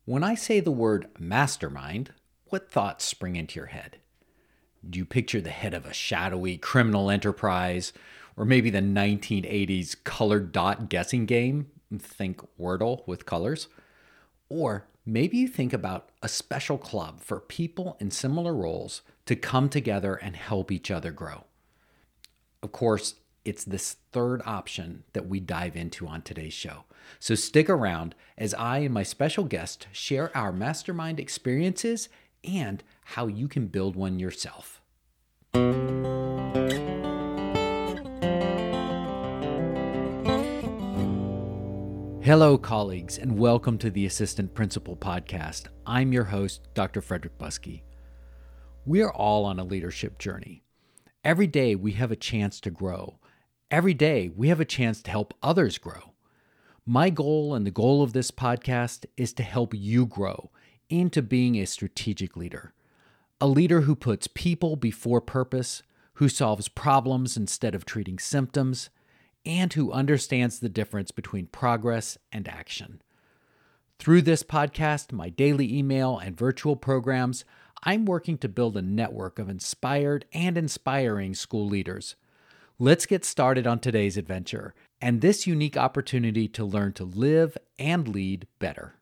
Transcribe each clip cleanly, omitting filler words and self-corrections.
When I say the word mastermind, what thoughts spring into your head? Do you picture the head of a shadowy criminal enterprise, or maybe the 1980s colored dot guessing game? Think Wordle with colors. Or maybe you think about a special club for people in similar roles to come together and help each other grow. Of course, it's this third option that we dive into on today's show. So stick around as I and my special guest share our mastermind experiences and how you can build one yourself. Hello, colleagues, and welcome to the Assistant Principal Podcast. I'm your host, Dr. Frederick Buskey. We are all on a leadership journey. Every day we have a chance to grow. Every day we have a chance to help others grow. My goal and the goal of this podcast is to help you grow into being a strategic leader. A leader who puts people before purpose, who solves problems instead of treating symptoms, and who understands the difference between progress and action. Through this podcast, my daily email, and virtual programs, I'm working to build a network of inspired and inspiring school leaders. Let's get started on today's adventure and this unique opportunity to learn to live and lead better.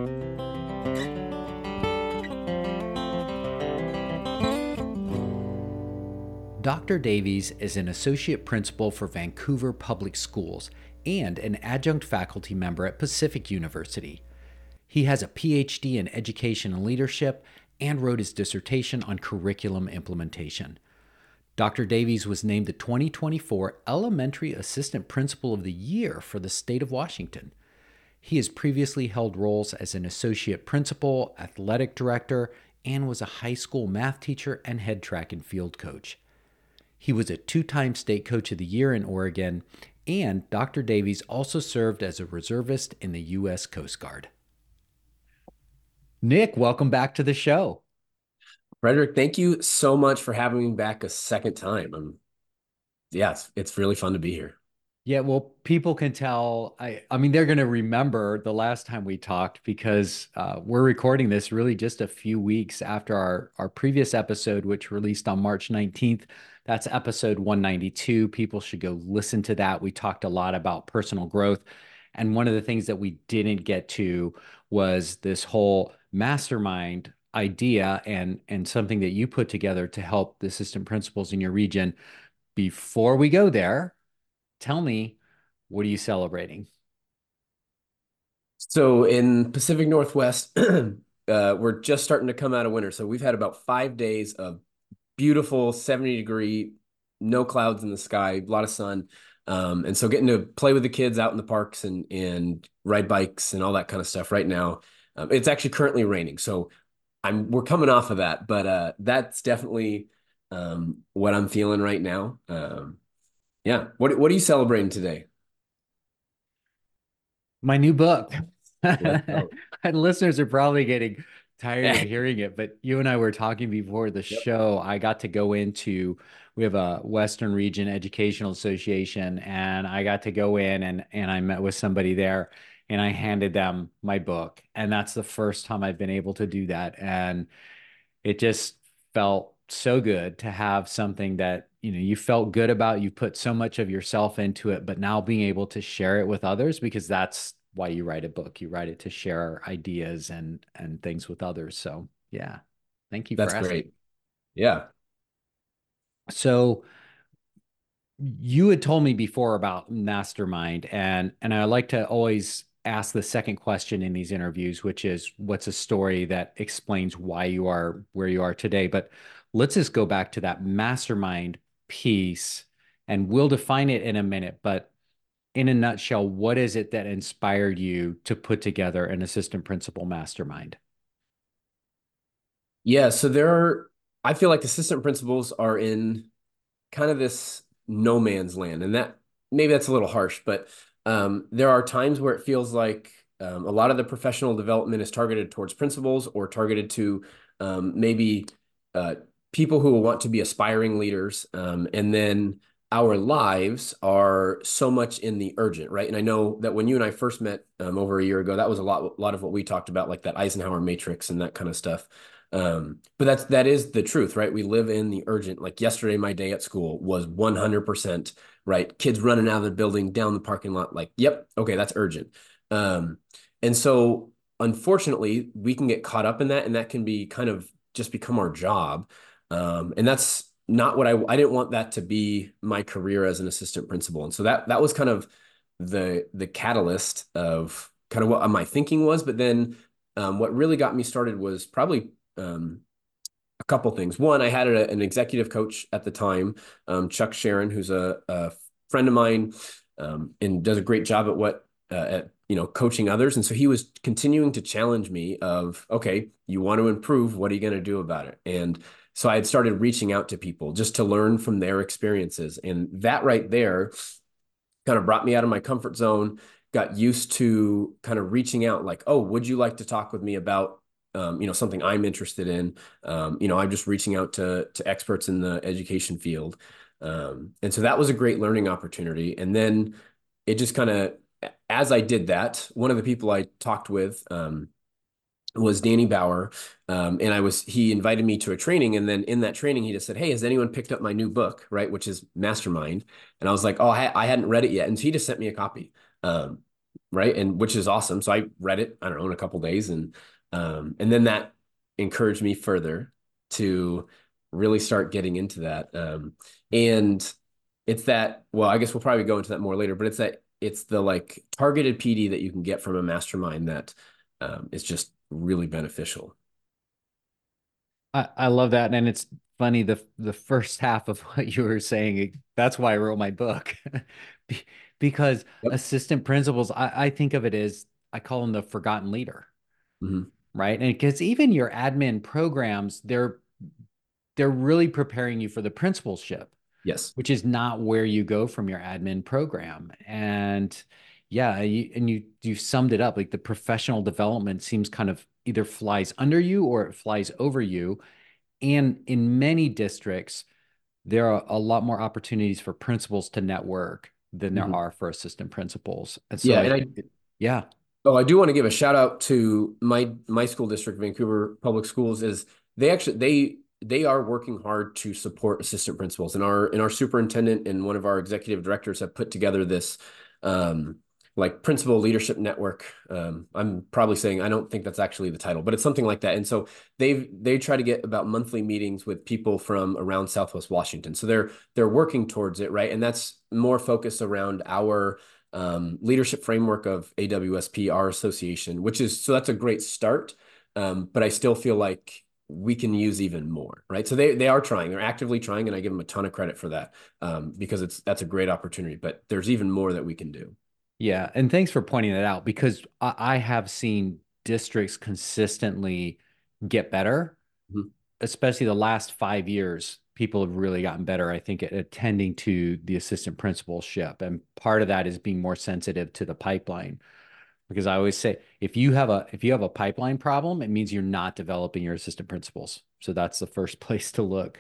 Dr. Davies is an associate principal for Vancouver Public Schools and an adjunct faculty member at Pacific University. He has a PhD in education and leadership and wrote his dissertation on curriculum implementation. Dr. Davies was named the 2024 Elementary Assistant Principal of the Year for the state of Washington. He has previously held roles as an associate principal, athletic director, and was a high school math teacher and head track and field coach. He was a two-time State Coach of the Year in Oregon, and Dr. Davies also served as a reservist in the U.S. Coast Guard. Nick, welcome back to the show. Frederick, thank you so much for having me back a second time. It's really fun to be here. Yeah, well, people can tell. I mean, they're going to remember the last time we talked because we're recording this really just a few weeks after our previous episode, which released on March 19th. That's episode 192. People should go listen to that. We talked a lot about personal growth. And one of the things that we didn't get to was this whole mastermind idea and something that you put together to help the assistant principals in your region. Before we go there, tell me, what are you celebrating? So in Pacific Northwest, we're just starting to come out of winter. So we've had about 5 days of beautiful 70-degree, no clouds in the sky, a lot of sun. And so getting to play with the kids out in the parks and ride bikes and all that kind of stuff right now. It's actually currently raining. So we're coming off of that, but that's definitely what I'm feeling right now. Yeah. What are you celebrating today? My new book. Let's go. And listeners are probably getting tired of Yep. hearing it, but you and I were talking before the show. I got to go into, we have a Western Region Educational Association, and I got to go in and I met with somebody there and I handed them my book. And that's the first time I've been able to do that. And it just felt so good to have something that you felt good about. You put so much of yourself into it, but now being able to share it with others, because that's why you write a book. You write it to share ideas and things with others. So yeah, thank you for That's asking. great. Yeah. So you had told me before about mastermind, and I like to always ask the second question in these interviews, which is, what's a story that explains why you are where you are today? But let's just go back to that mastermind piece, and we'll define it in a minute. But in a nutshell, what is it that inspired you to put together an assistant principal mastermind? Yeah. I feel like assistant principals are in kind of this no man's land. And that maybe that's a little harsh, but there are times where it feels like a lot of the professional development is targeted towards principals or targeted to maybe uh, people who will want to be aspiring leaders. And then our lives are so much in the urgent, right? And I know that when you and I first met over a year ago, that was a lot of what we talked about, like that Eisenhower matrix and that kind of stuff. But that is the truth, right? We live in the urgent. Like yesterday, my day at school was 100% right. Kids running out of the building, down the parking lot. Like, yep, okay, that's urgent. Um, and so, unfortunately, we can get caught up in that, and that can be kind of just become our job. And that's not what I didn't want that to be my career as an assistant principal. And so that was kind of the catalyst of kind of what my thinking was. But then what really got me started was probably a couple things. One, I had an executive coach at the time, Chuck Sharon, who's a friend of mine, and does a great job at what at coaching others. And so he was continuing to challenge me of, okay, you want to improve, what are you going to do about it? And so I had started reaching out to people just to learn from their experiences. And that right there kind of brought me out of my comfort zone, got used to kind of reaching out like, oh, would you like to talk with me about something I'm interested in? I'm just reaching out to experts in the education field. And so that was a great learning opportunity. And then it just kind of, as I did that, one of the people I talked with was Danny Bauer. And he invited me to a training. And then in that training, he just said, hey, has anyone picked up my new book? Right. Which is Mastermind. And I was like, oh, I hadn't read it yet. And so he just sent me a copy. Right. And which is awesome. So I read it, I don't know, in a couple of days. And then that encouraged me further to really start getting into that. And it's that, well, I guess we'll probably go into that more later, but it's the like targeted PD that you can get from a mastermind that is just really beneficial. I love that. And it's funny, the first half of what you were saying, that's why I wrote my book. Because Yep. assistant principals, I think of it as I call them the forgotten leader, Mm-hmm. right? And because even your admin programs, they're really preparing you for the principalship, Yes. which is not where you go from your admin program. And yeah, you summed it up. Like the professional development seems kind of either flies under you or it flies over you. And in many districts, there are a lot more opportunities for principals to network than there Mm-hmm. are for assistant principals. And so Yeah, and yeah, I do want to give a shout out to my school district, Vancouver Public Schools, is they are working hard to support assistant principals, and our superintendent and one of our executive directors have put together this um, like principal leadership network. I'm probably saying I don't think that's actually the title, but it's something like that. And so they try to get about monthly meetings with people from around Southwest Washington. So they're working towards it, right? And that's more focused around our leadership framework of AWSP, our association, so that's a great start. But I still feel like we can use even more, right? So they are trying, they're actively trying, and I give them a ton of credit for that because that's a great opportunity. But there's even more that we can do. yeah. And thanks for pointing that out because I have seen districts consistently get better, Mhm. especially the last 5 years. People have really gotten better, I think, at attending to the assistant principalship. And part of that is being more sensitive to the pipeline. Because I always say if you have a pipeline problem, it means you're not developing your assistant principals. So that's the first place to look.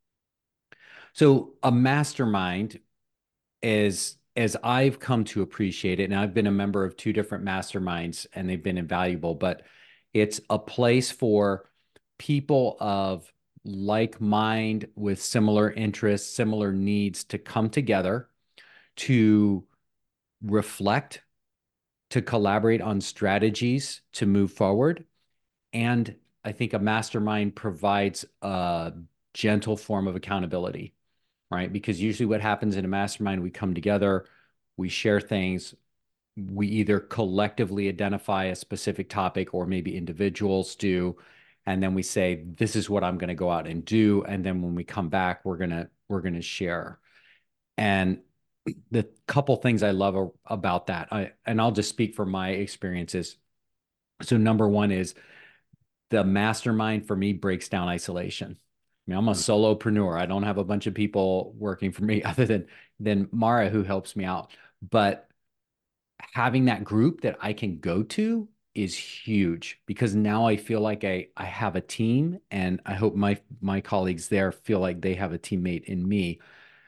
So a mastermind is as I've come to appreciate it, and I've been a member of two different masterminds and they've been invaluable, but it's a place for people of like mind with similar interests, similar needs to come together to reflect, to collaborate on strategies to move forward. And I think a mastermind provides a gentle form of accountability, right? Because usually what happens in a mastermind, we come together, we share things, we either collectively identify a specific topic or maybe individuals do. And then we say, this is what I'm going to go out and do. And then when we come back, we're going to share. And the couple things I love about that, and I'll just speak from my experiences. So number one is the mastermind for me breaks down isolation. I mean, I'm a solopreneur. I don't have a bunch of people working for me other than Mara who helps me out. But having that group that I can go to is huge because now I feel like I have a team and I hope my colleagues there feel like they have a teammate in me.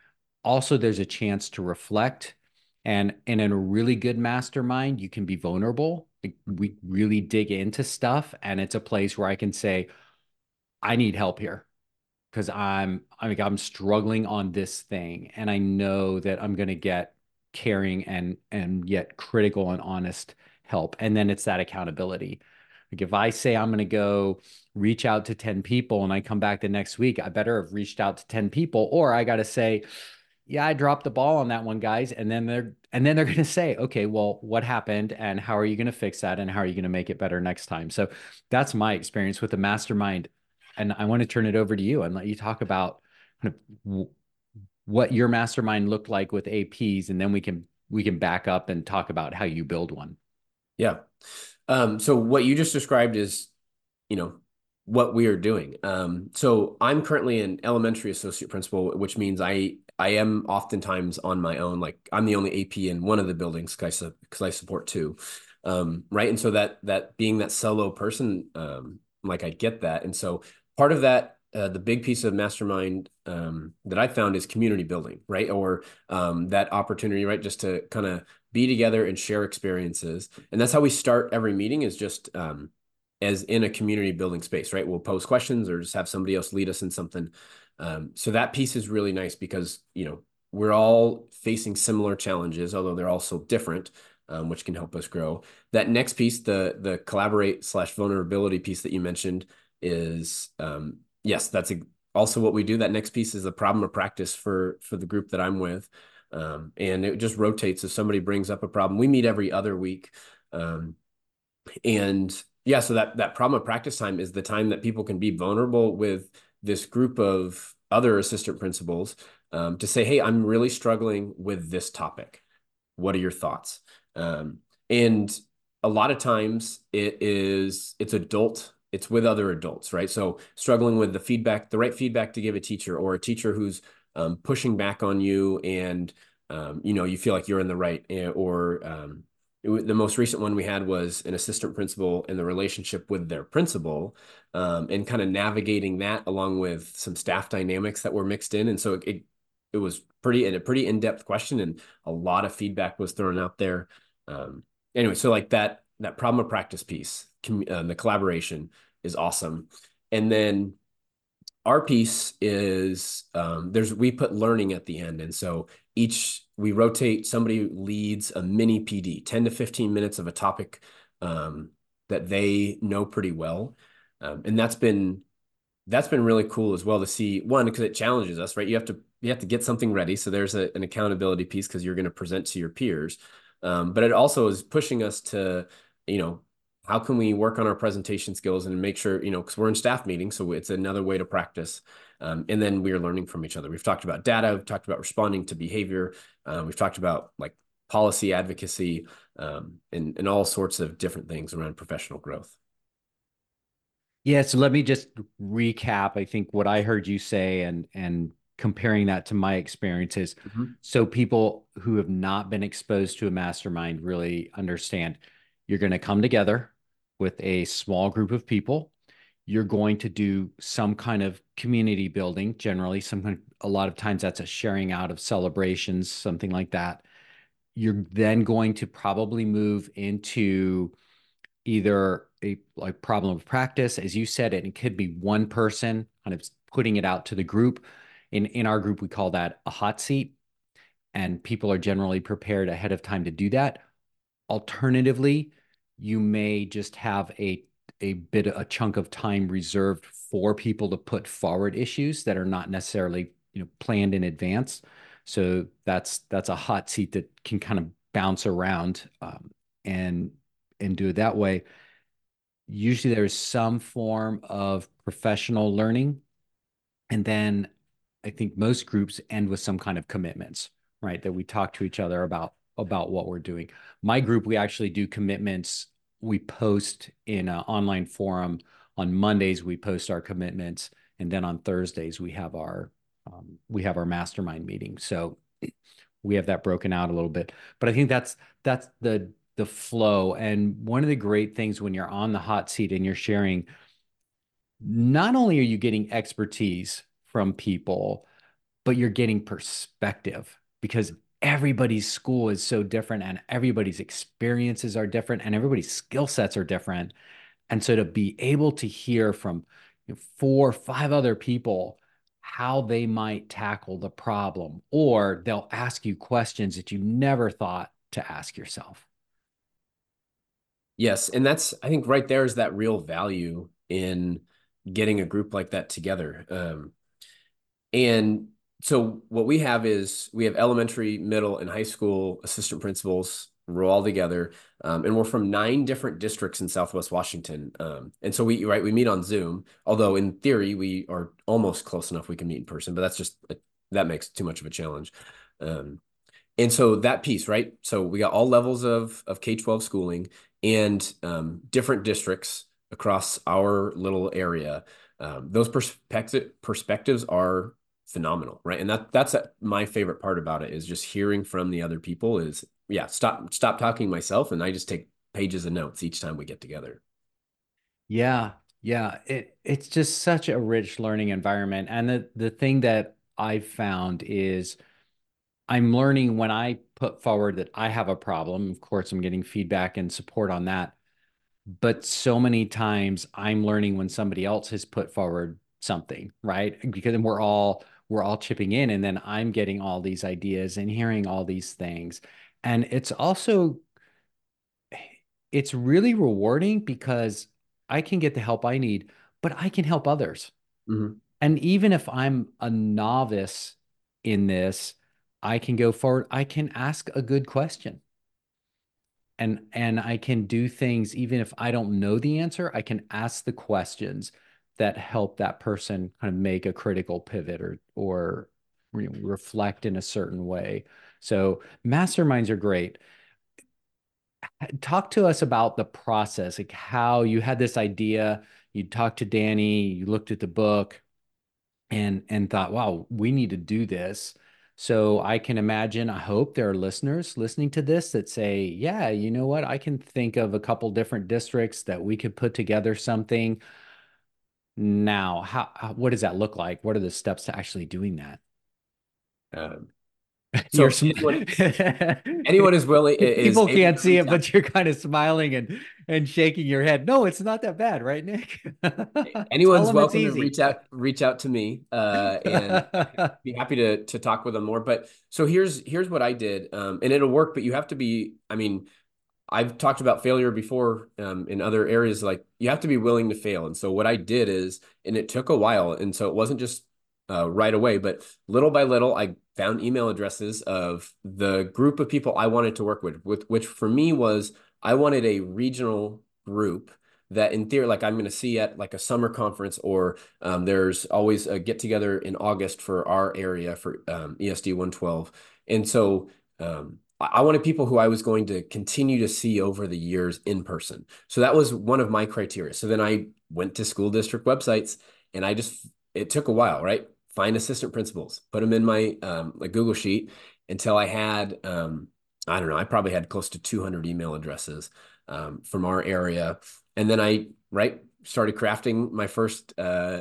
also there's a chance to reflect. And in a really good mastermind, you can be vulnerable. Like, we really dig into stuff, and it's a place where I can say, I need help here because I'm struggling on this thing, and I know that I'm going to get caring and yet critical and honest help. And then it's that accountability. Like, if I say I'm going to go reach out to 10 people and I come back the next week, I better have reached out to 10 people, or I got to say, yeah, I dropped the ball on that one, guys. And then they're going to say, okay, well, what happened and how are you going to fix that and how are you going to make it better next time? So that's my experience with the mastermind. And I want to turn it over to you and let you talk about kind of what your mastermind looked like with APs, and then we can back up and talk about how you build one. Yeah. So what you just described is, you know, what we are doing. So I'm currently an elementary associate principal, which means I am oftentimes on my own. Like, I'm the only AP in one of the buildings because I support two. Right. And so that being that solo person, like, I get that. And so part of that, the big piece of mastermind that I found is community building, right? Or that opportunity, right? Just to kind of be together and share experiences. And that's how we start every meeting, is just as in a community building space, right? We'll pose questions or just have somebody else lead us in something. So that piece is really nice because, we're all facing similar challenges, although they're also different, which can help us grow. That next piece, the collaborate/vulnerability piece that you mentioned, is yes, that's also what we do. That next piece is a problem of practice for the group that I'm with. And it just rotates. If somebody brings up a problem, we meet every other week. And yeah, so that problem of practice time is the time that people can be vulnerable with this group of other assistant principals, to say, hey, I'm really struggling with this topic. What are your thoughts? And a lot of times it's with other adults, right? So struggling with the right feedback to give a teacher, or a teacher who's pushing back on you, and you feel like you're in the right. Or the most recent one we had was an assistant principal in the relationship with their principal, and kind of navigating that along with some staff dynamics that were mixed in. And so it was a pretty in-depth question, and a lot of feedback was thrown out there. Anyway, so like that problem of practice piece, the collaboration is awesome. And then our piece is, we put learning at the end. And so we rotate, somebody leads a mini PD, 10 to 15 minutes of a topic that they know pretty well. And that's been really cool as well to see, one, because it challenges us, right? You have to get something ready. So there's an accountability piece because you're going to present to your peers. But it also is pushing us to, how can we work on our presentation skills and make sure, because we're in staff meetings, so it's another way to practice. And then we are learning from each other. We've talked about data, we've talked about responding to behavior. We've talked about like policy advocacy, and all sorts of different things around professional growth. Yeah, so let me just recap, I think, what I heard you say, and comparing that to my experiences. Mhm. So people who have not been exposed to a mastermind really understand you're going to come together with a small group of people. You're going to do some kind of community building, generally. A lot of times that's a sharing out of celebrations, something like that. You're then going to probably move into either a like problem of practice, as you said, and it could be one person kind of putting it out to the group. In our group, we call that a hot seat, and people are generally prepared ahead of time to do that. Alternatively, you may just have a chunk of time reserved for people to put forward issues that are not necessarily planned in advance. So that's a hot seat that can kind of bounce around, and do it that way. Usually there's some form of professional learning. And then I think most groups end with some kind of commitments, right? That we talk to each other about what we're doing. My group, we actually do commitments. We post in an online forum. On Mondays, we post our commitments. And then on Thursdays, we have our mastermind meeting. So we have that broken out a little bit. But I think that's the flow. And one of the great things when you're on the hot seat and you're sharing, not only are you getting expertise from people, but you're getting perspective because everybody's school is so different and everybody's experiences are different and everybody's skill sets are different. And so to be able to hear from four or five other people how they might tackle the problem, or they'll ask you questions that you never thought to ask yourself. Yes, and that's I think right there is that real value in getting a group like that together. And so what we have is we have elementary, middle, and high school assistant principals. We're all together, and we're from 9 different districts in Southwest Washington. And so we meet on Zoom. Although in theory we are almost close enough we can meet in person, but that's just that makes too much of a challenge. Um, and so that piece, right? So we got all levels of K-12 schooling and different districts across our little area. Those perspectives are phenomenal, right? And that's my favorite part about it is just hearing from the other people is, yeah, stop talking myself, and I just take pages of notes each time we get together. Yeah, yeah. It's just such a rich learning environment. And the thing that I've found is I'm learning when I put forward that I have a problem. Of course, I'm getting feedback and support on that. But so many times I'm learning when somebody else has put forward something, right? Because we're all chipping in, and then I'm getting all these ideas and hearing all these things. And it's really rewarding because I can get the help I need, but I can help others. Mhm. And even if I'm a novice in this, I can go forward. I can ask a good question and I can do things even if I don't know the answer. I can ask the questions that help that person kind of make a critical pivot or reflect in a certain way. So masterminds are great. Talk to us about the process, like how you had this idea, you talked to Danny, you looked at the book and thought, wow, we need to do this. So I can imagine, I hope there are listeners listening to this that say, yeah, you know what? I can think of a couple different districts that we could put together something. Now, what does that look like? What are the steps to actually doing that? Um, You're so anyone is willing is people able can't to see reach it, out. but you're kind of smiling and shaking your head. No, it's not that bad, right, Nick? Tell Anyone's them it's welcome to easy. reach out to me, and be happy to talk with them more. But so here's what I did, and it'll work. But you have to be. I mean, I've talked about failure before, in other areas. Like you have to be willing to fail. And so what I did is, and it took a while, and so it wasn't just right away, but little by little, I found email addresses of the group of people I wanted to work with which for me was I wanted a regional group that in theory, like I'm going to see at like a summer conference, or there's always a get together in August for our area for ESD 112. And so I wanted people who I was going to continue to see over the years in person. So that was one of my criteria. So then I went to school district websites, and it took a while, right? Find assistant principals, put them in my like Google sheet until I had, I don't know, I probably had close to 200 email addresses from our area. And then right, started crafting my first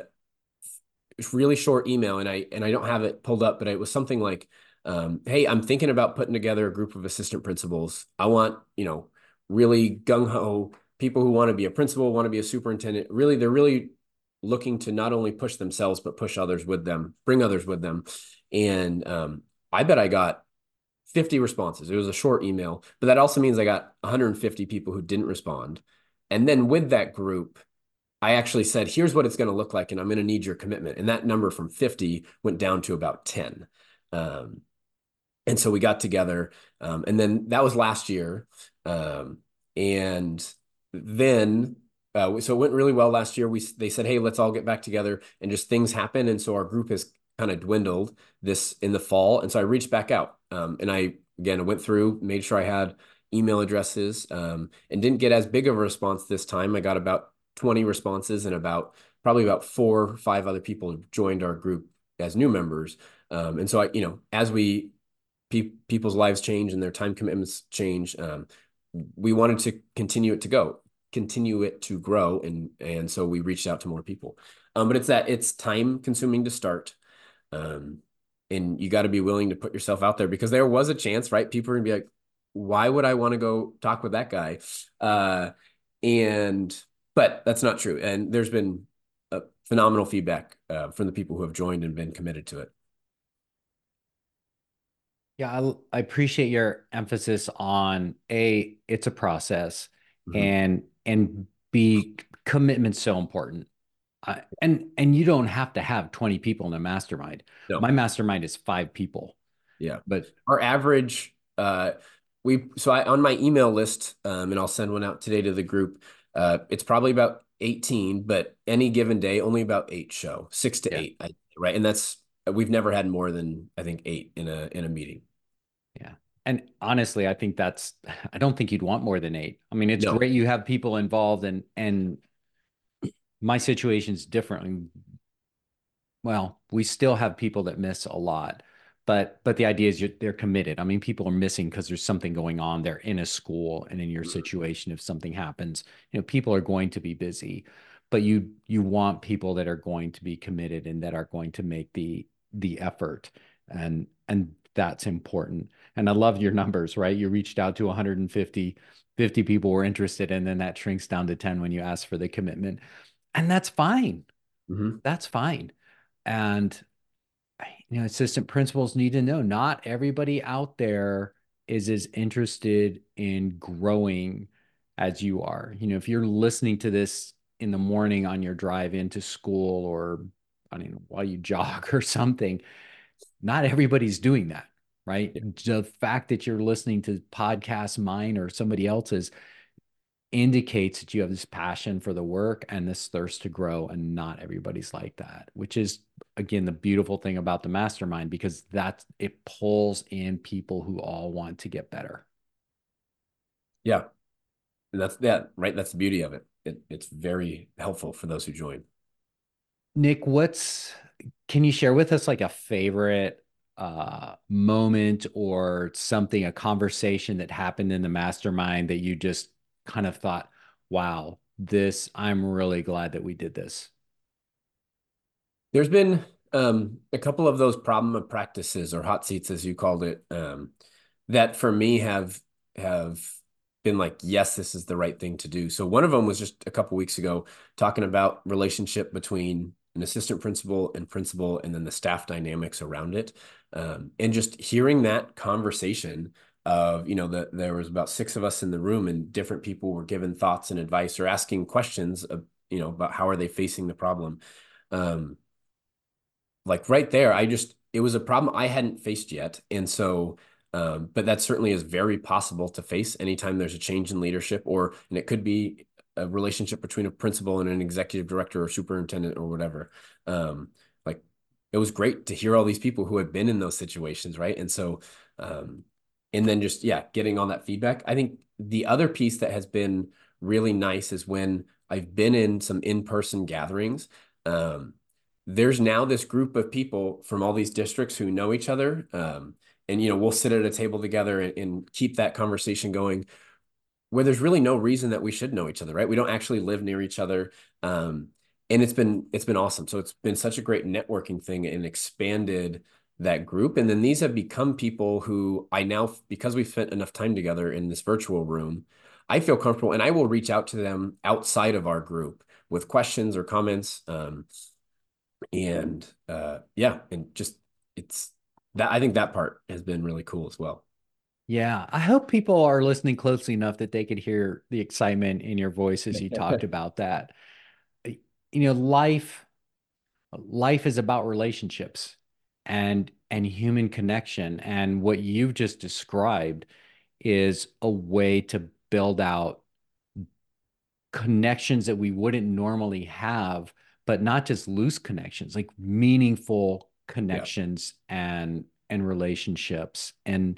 really short email, and I don't have it pulled up, but it was something like, hey, I'm thinking about putting together a group of assistant principals. I want, really gung-ho people who want to be a principal, want to be a superintendent. Really, they're really looking to not only push themselves, but push others with them, bring others with them. And I bet I got 50 responses. It was a short email, but that also means I got 150 people who didn't respond. And then with that group, I actually said, here's what it's going to look like, and I'm going to need your commitment. And that number from 50 went down to about 10. Um, and so we got together, and then that was last year. And then, so it went really well last year. They said, hey, let's all get back together, and just things happen. And so our group has kind of dwindled this in the fall. And so I reached back out, and I went through, made sure I had email addresses, and didn't get as big of a response this time. I got about 20 responses, and probably about 4 or 5 other people joined our group as new members. And so as people's lives change and their time commitments change, we wanted to continue it to grow, and so we reached out to more people. But it's time consuming to start. and you got to be willing to put yourself out there, because there was a chance, right? People are gonna be like, why would I want to go talk with that guy? Uh, and but that's not true. And there's been a phenomenal feedback from the people who have joined and been committed to it. Yeah, I appreciate your emphasis on A, it's a process, Mhm. and B, commitment's so important. And you don't have to have 20 people in a mastermind. No, My mastermind is 5 people, yeah. but Our average, I on my email list, and I'll send one out today to the group. It's probably about 18, but any given day, only about eight show, six to yeah, eight, right? And that's we've never had more than I think eight in a meeting. yeah. And honestly, I think I don't think you'd want more than 8. I mean, it's No. great you have people involved and my situation's different. Well, we still have people that miss a lot, but the idea is they're committed. I mean, people are missing because there's something going on. They're in a school, and in your situation, if something happens, people are going to be busy, but you want people that are going to be committed and that are going to make the effort, and that's important. And I love your numbers, right? You reached out to 150 people were interested, and then that shrinks down to 10 when you ask for the commitment, and that's fine. Mm-hmm. That's fine. And assistant principals need to know not everybody out there is as interested in growing as you are. If you're listening to this in the morning on your drive into school, or I mean while you jog or something, not everybody's doing that, right? Yeah. The fact that you're listening to podcasts, mine or somebody else's, indicates that you have this passion for the work and this thirst to grow, and not everybody's like that, which is again the beautiful thing about the mastermind, because it pulls in people who all want to get better. Yeah. And that's that, right? That's the beauty of it. It's very helpful for those who join. Nick, can you share with us like a favorite moment or something, a conversation that happened in the mastermind that you just kind of thought, wow, I'm really glad that we did this? There's been a couple of those problem of practices or hot seats, as you called it, that for me have been like, yes, this is the right thing to do. So one of them was just a couple weeks ago, talking about relationship between an assistant principal, and then the staff dynamics around it, and just hearing that conversation of there was about six of us in the room, and different people were given thoughts and advice or asking questions of, about how are they facing the problem. Um, like right there, it was a problem I hadn't faced yet. And so, but that certainly is very possible to face anytime there's a change in leadership, and it could be a relationship between a principal and an executive director or superintendent or whatever. Like it was great to hear all these people who have been in those situations, right? And so, um, and then just, yeah, getting all that feedback. I think the other piece that has been really nice is when I've been in some in-person gatherings. Um, there's now this group of people from all these districts who know each other. And, we'll sit at a table together and keep that conversation going, where there's really no reason that we should know each other, right? We don't actually live near each other. And it's been awesome. So it's been such a great networking thing and expanded that group. And then these have become people who I now, because we've spent enough time together in this virtual room, I feel comfortable, and I will reach out to them outside of our group with questions or comments. And yeah, and just it's that I think that part has been really cool as well. Yeah, I hope people are listening closely enough that they could hear the excitement in your voice as you talked about that. Life is about relationships and human connection, and what you've just described is a way to build out connections that we wouldn't normally have, but not just loose connections, like meaningful Yeah. connections and relationships. And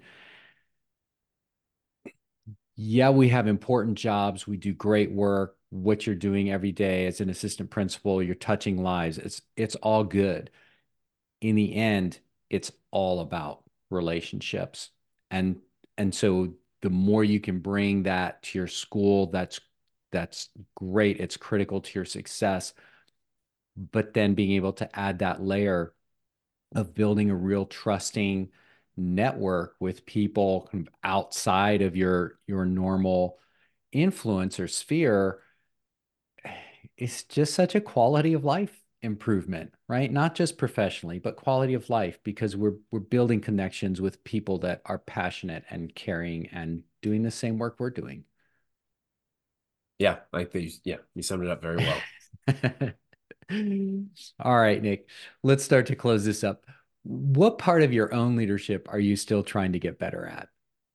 yeah, we have important jobs. We do great work. What you're doing every day as an assistant principal, you're touching lives. It's all good. In the end, it's all about relationships. And and so the more you can bring that to your school, that's great. It's critical to your success. But then being able to add that layer of building a real trusting network with people kind of outside of your normal influence or sphere, it's just such a quality of life improvement, right? Not just professionally, but quality of life, because we're building connections with people that are passionate and caring and doing the same work we're doing. Yeah, like these. Yeah, you summed it up very well. All right, Nick, let's start to close this up. What part of your own leadership are you still trying to get better at?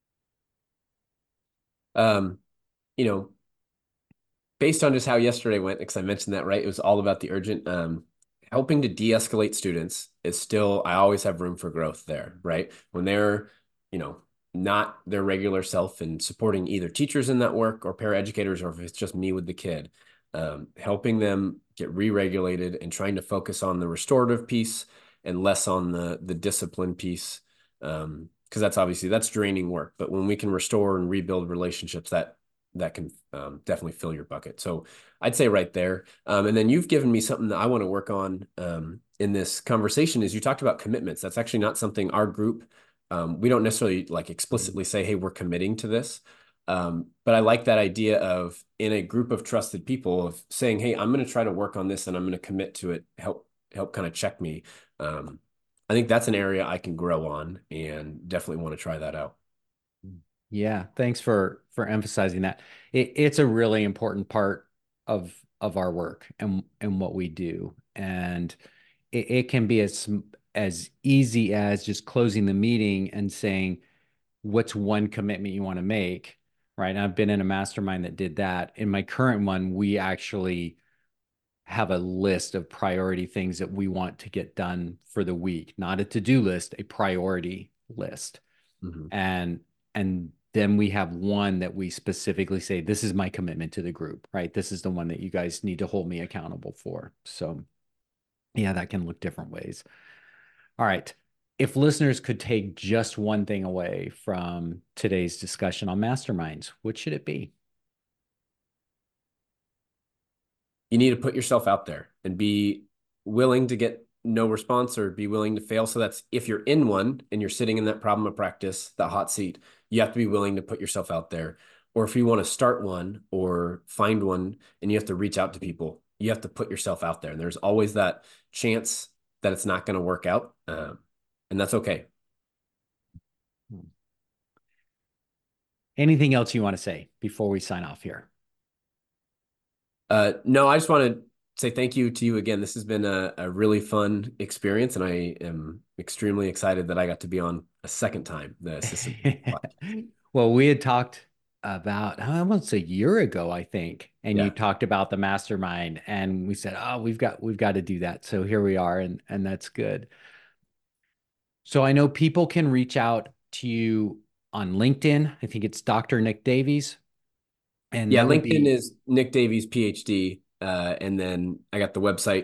Um, you know, based on just how yesterday went, because I mentioned that, right? It was all about the urgent. Helping to de-escalate students is still, I always have room for growth there, right? When they're, you know, not their regular self and supporting either teachers in that work or paraeducators, or if it's just me with the kid, helping them get re-regulated and trying to focus on the restorative piece and less on the discipline piece. Because that's draining work. But when we can restore and rebuild relationships, that can definitely fill your bucket. So I'd say right there. And then you've given me something that I want to work on in this conversation is you talked about commitments. That's actually not something our group, we don't necessarily like explicitly say, hey, we're committing to this. But I like that idea of in a group of trusted people of saying, hey, I'm going to try to work on this and I'm going to commit to it, help kind of check me. I think that's an area I can grow on and definitely want to try that out. Yeah, thanks for emphasizing that. It's a really important part of our work and what we do, and it can be as easy as just closing the meeting and saying, "What's one commitment you want to make?" Right? And I've been in a mastermind that did that. In my current one, we actually have a list of priority things that we want to get done for the week, not a to-do list, a priority list. Mhm. and and then we have one that we specifically say, this is my commitment to the group, right? This is the one that you guys need to hold me accountable for. So yeah, that can look different ways. All right, if listeners could take just one thing away from today's discussion on masterminds, what should it be? You need to put yourself out there and be willing to get no response or be willing to fail. So that's if you're in one and you're sitting in that problem of practice, that hot seat, you have to be willing to put yourself out there. Or if you want to start one or find one and you have to reach out to people, you have to put yourself out there. And there's always that chance that it's not going to work out. And that's okay. Anything else you want to say before we sign off here? No, I just want to say thank you to you again. This has been a really fun experience, and I am extremely excited that I got to be on a second time the assistant. Well, we had talked about almost a year ago, I think, and you Yeah. talked about the mastermind, and we said, "Oh, we've got to do that." So here we are, and that's good. So I know people can reach out to you on LinkedIn. I think it's Dr. Nick Davies, and Yeah. that would LinkedIn be is Nick Davies, PhD. And then I got the website,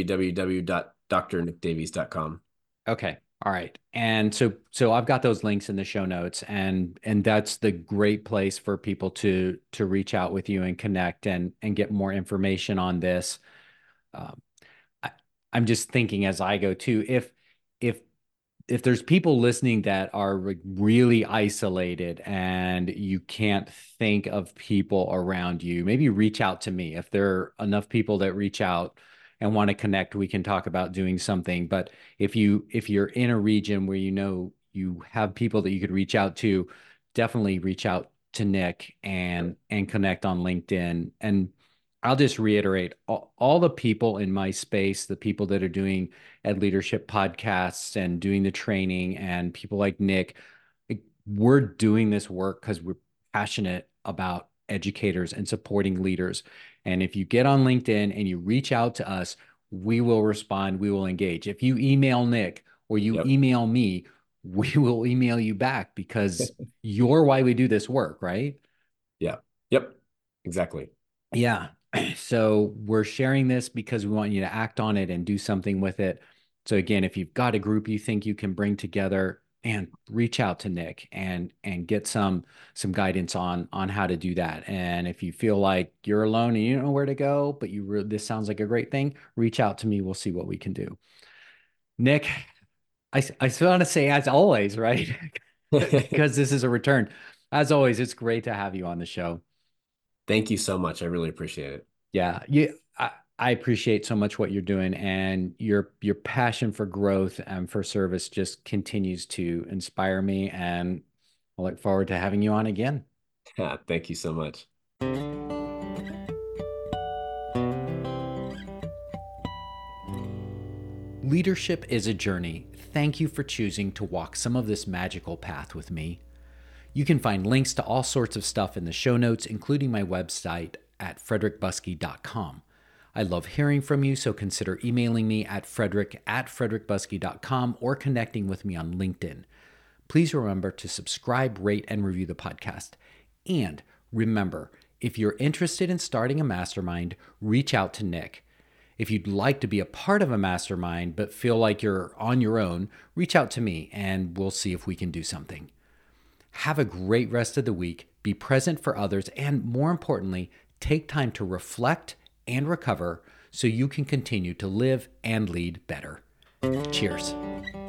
www.drnickdavies.com. okay. All right. And so I've got those links in the show notes, and that's the great place for people to reach out with you and connect and get more information on this. Um, I, I'm just thinking as I go too, if if there's people listening that are really isolated and you can't think of people around you, maybe reach out to me. If there are enough people that reach out and want to connect, we can talk about doing something. But if you're in a region where you know you have people that you could reach out to, definitely reach out to Nick and connect on LinkedIn. And I'll just reiterate all the people in my space, the people that are doing Ed Leadership podcasts and doing the training, and people like Nick, we're doing this work because we're passionate about educators and supporting leaders. And if you get on LinkedIn and you reach out to us, we will respond, we will engage. If you email Nick or you Yep. email me, we will email you back because you're why we do this work, right? Yeah. Yep. Exactly. Yeah. So we're sharing this because we want you to act on it and do something with it. So again, if you've got a group you think you can bring together, and reach out to Nick and get some guidance on how to do that. And if you feel like you're alone and you don't know where to go, but this sounds like a great thing, reach out to me. We'll see what we can do. Nick, I still want to say as always, right? Because this is a return. As always, it's great to have you on the show. Thank you so much. I really appreciate it. Yeah, I appreciate so much what you're doing, and your passion for growth and for service just continues to inspire me, and I look forward to having you on again. Thank you so much. Leadership is a journey. Thank you for choosing to walk some of this magical path with me. You can find links to all sorts of stuff in the show notes, including my website at frederickbuskey.com. I love hearing from you, so consider emailing me at frederick@frederickbuskey.com or connecting with me on LinkedIn. Please remember to subscribe, rate, and review the podcast. And remember, if you're interested in starting a mastermind, reach out to Nick. If you'd like to be a part of a mastermind but feel like you're on your own, reach out to me and we'll see if we can do something. Have a great rest of the week, be present for others, and more importantly, take time to reflect and recover so you can continue to live and lead better. Cheers.